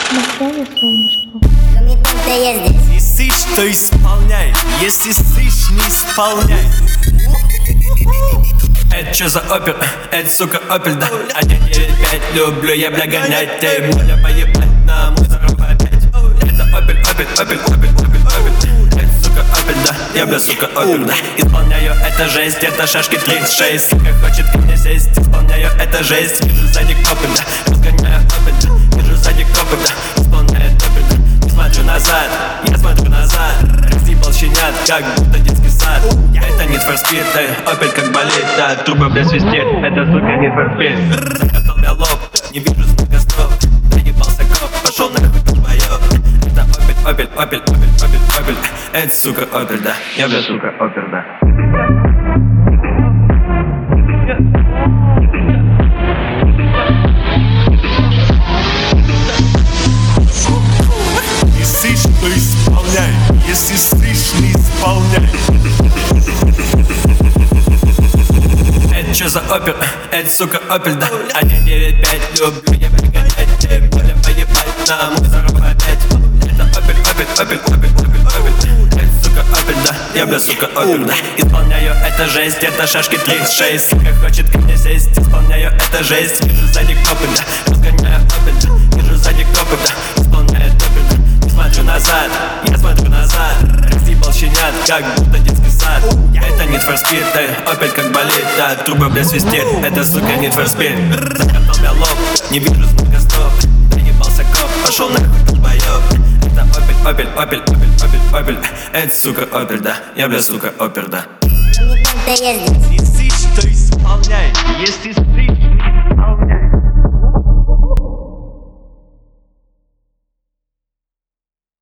Начало, солнышко. Не сышь, то исполняй. Если сышь, не исполняй. Это чё за опер? Это, сука, опель, да. 195 люблю я, бля, гонять. Ты моля поебать на мой заработать. Это опель, опель, опель, опель, опель, опель. Это, сука, опель, да. Я, бля, сука, опель, да. Исполняю, это жесть, это шашки 36. Сука хочет ко мне сесть. Исполняю, это жесть. Вижу сзади опель, да. Разгоняю опель, да. Вижу сзади опель, да. Исполняю опель, да. Не смотрю назад, я смотрю назад. Разъебал щенят, как будто детский сад. Это Need for Speed, опель как болит, да. Трубы, бля, свистит, это, сука, Need for Speed. Закатал я лоб, не вижу звука стоп. Доебался коп, пошел на хуй твоё. Это опель, опель, опель, опель, опель, опель. Это, сука, опель, да. Я, бля, сука, опель, да. Не сышь, то исполняй. Если сышь, не исполняй. Это чё за опер? Это, сука, опель, да. 195 люблю я, бля, гонять. Ты моля поебать на мой заработать. Это опель, опель, опель, опель, опель, опель. Это, сука, опель, да. Я, бля, сука, опель, да. Исполняю, это жесть, это шашки 36. Сука хочет ко мне сесть. Исполняю, это жесть. Вижу сзади опель, да. Разгоняю опель, да. Вижу сзади опель, да. Исполняю опель, да. Не смотрю назад, я смотрю назад. Разъебал щенят, как будто детский сад. Это Need for Speed, опель как болит, да. Трубы, бля, свистит, это, сука, Need for Speed. Закатал я лоб, не вижу звука стоп. Доебался коп, пошел на хуй твоё. Это опель, опель, опель, опель, опель, опель. Это, сука, опель, да. Я, бля, сука, опель, да. Не сышь, то исполняй. Если